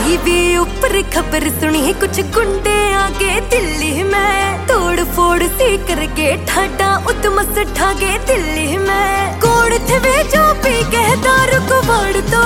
TV ऊपर खबर सुनी कुछ गुंडे आगे दिल्ली में तोड़ फोड़ सी करके ठाडा उतमस ठागे दिल्ली में कोड़ थे वे जो पी के दारू को वाड़ तो